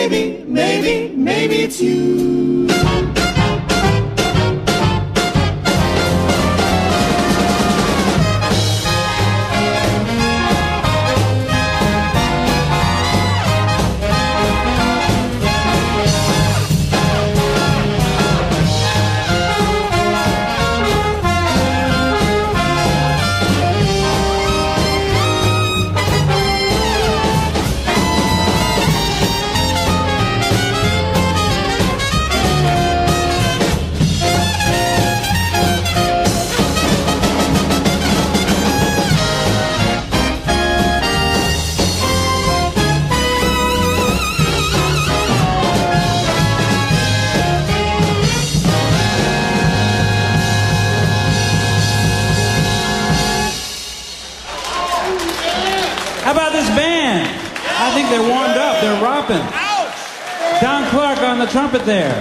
maybe it's you. Don Clark on the trumpet there.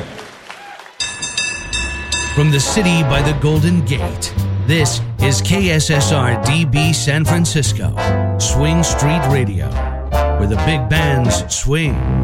From the city by the Golden Gate, this is KSSR DB San Francisco, Swing Street Radio, where the big bands swing.